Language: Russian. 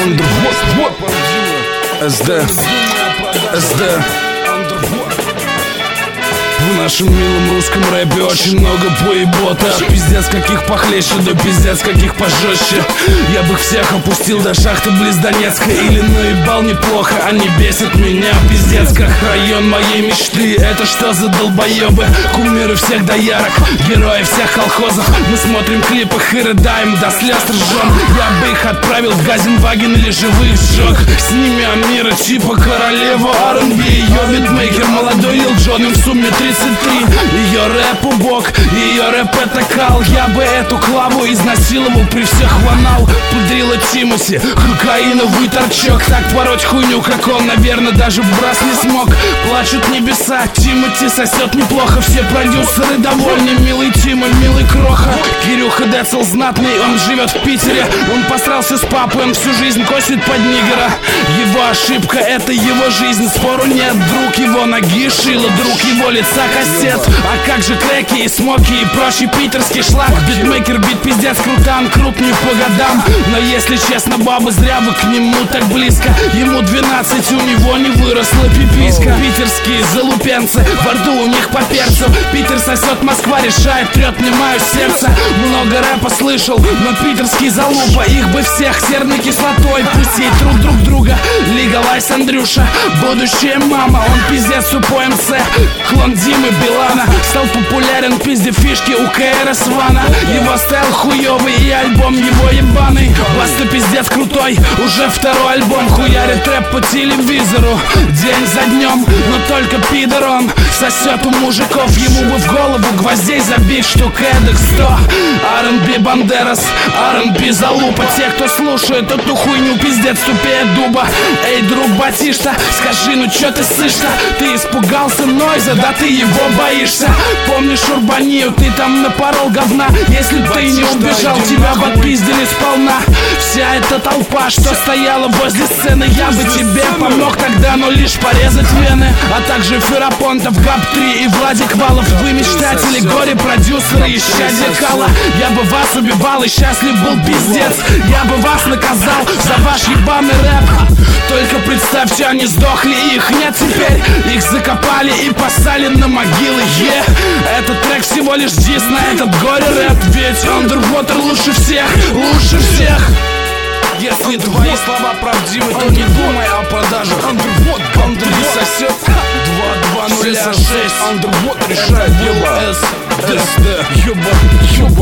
Underwood, SD. В нашем милом русском рэпе очень много поебота. Пиздец каких похлеще, да пиздец каких пожестче. Я бы их всех опустил до шахты близ Донецка. Или наебал неплохо, они бесят меня пиздец как. Район моей мечты, это что за долбоебы? Кумиры всех доярок, герои всех колхозов. Мы смотрим клипы и рыдаем, до слез ржем. Я бы их отправил в Газенваген или живых сжег. С ними Амира, Чипа, королеву R&B. Ее битмейкер, молодой Лил Джон, им в сумме 33. Ее рэп убог, ее рэп это кал. Я бы эту Клаву изнасиловал, при всех ланал. Пудрила Тимоси, кокаиновый торчок. Так пороть хуйню, как он, наверное, даже в брас не смог. Плачут небеса, Тимати сосет неплохо. Все продюсеры довольны, милый Тима, милый Кроха. Кирюха Децл знатный, он живет в Питере. Он посрался с папой, он всю жизнь косит под нигера. Его ошибка, это его жизнь, спору нет. Друг его ноги шило, друг его лица кассет. А как же креки и смоки и прочий питерский шлак. Битмейкер бит пиздец крутан, крут не по годам. Но если честно, бабы, зря вы к нему так близко. Ему 12, у него не выросла пиписька. Питерские залупенцы, во рту у них по перцу. Питер сосет, Москва решает, трет мне мое сердце. Много рэпа слышал, но питерский залупа. Их бы всех серной кислотой, пусть ей труд друг друга. Лигалайз Андрюша, будущая мама. Он пиздец тупой МЦ, клон Димы Билана. Стал популярен, пизде фишки у КРС Вана. Его стайл хуёвый и альбом его ебаный. Баста пиздец крутой, уже второй альбом. Хуярит рэп по телевизору день за днем. Но только пидор он сосет у мужиков. Ему бы в голову гвоздей забить штук эдак 100. R&B Бандерас, R&B залупа. Те, кто слушает эту хуйню, пиздец тупее дуба. Эй, друг Батишта, скажи, ну чё ты сышь-то? Ты испугался Нойза, да ты его боишься. Помнишь Урбанию, ты там напорол говна. Если б ты не убежал, тебя бы отпиздили сполна. Вся эта толпа, что стояла возле сцены, я бы тебе помог тогда, но лишь порезать вены. А также Ферапонтов, ГАП-3 и Владик Валов. Вы мечтатели, горе-продюсеры, исчадья кала. Я бы вас убивал и счастлив был пиздец. Я бы вас наказал за ваш ебаный рэп. Только представьте, они сдохли, и их нет теперь. Их закопали и посали на могилы, Этот трек всего лишь дис на этот горе-рэп. Ведь Underwater лучше всех, лучше всех. Если твои слова правдивы, то не думай о продаже. Underwater сосет 2206. Underwater решает дело. SD.